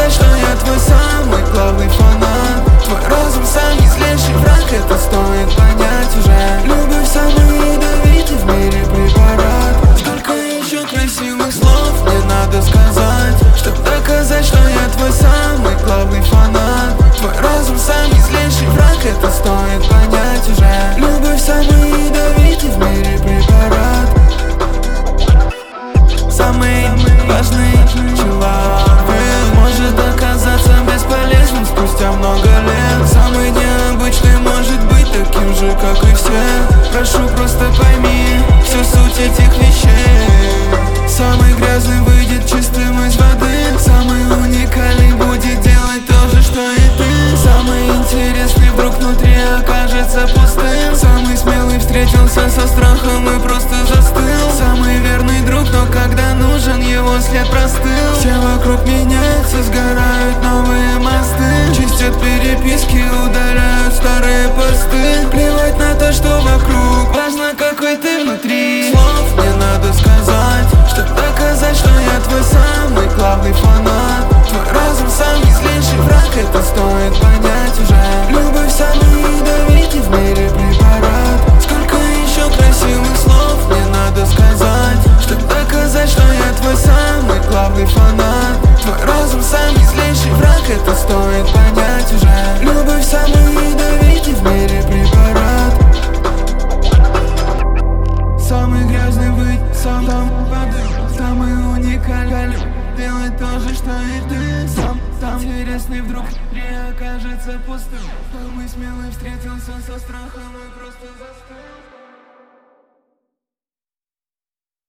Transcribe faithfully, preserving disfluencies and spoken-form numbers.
доказать, что я твой самый главный фанат. Твой разум самый злейший враг, это стоит понять уже. Любовь самый ядовитый в мире препарат. Сколько еще красивых слов мне надо сказать, чтобы доказать, что я твой самый главный фанат. Твой разум самый злейший враг, это стоит понять уже. Любовь самый ядовитый в мире препарат. Самый важный человек может оказаться бесполезным спустя много лет. Самый необычный может быть таким же, как и все. Прошу, просто пойми всю суть этих вещей. Самый грязный выйдет чистым из воды. Самый уникальный будет делать то же, что и ты. Самый интересный вдруг внутри окажется пустым. Самый смелый встретился со страхом и просто застыл. Самый верный друг, но когда нужен, его след простыл. Все вокруг меняются, сгорают новые мосты. Чистят переписки, удаляют старые посты. Плевать на то, что вокруг, важно, какой ты внутри. Слов мне надо сказать, чтобы доказать, что я твой самый главный фанат. Твой разум самый злейший враг, это стоит понять уже. Любовь самый ядовитый в мире препарат. Сколько еще красивых слов мне надо сказать, чтобы доказать, что я твой самый главный фанат. Твой разум самый злейший враг, это стоит понять уже. Любовь самый ядовитый в мире препарат. Самый грязный быть, сам там падай. Самый уникальный делать то же, что и ты. Сам там интересный вдруг не окажется пустым. Самый смелый встретился со страхом и просто застыл.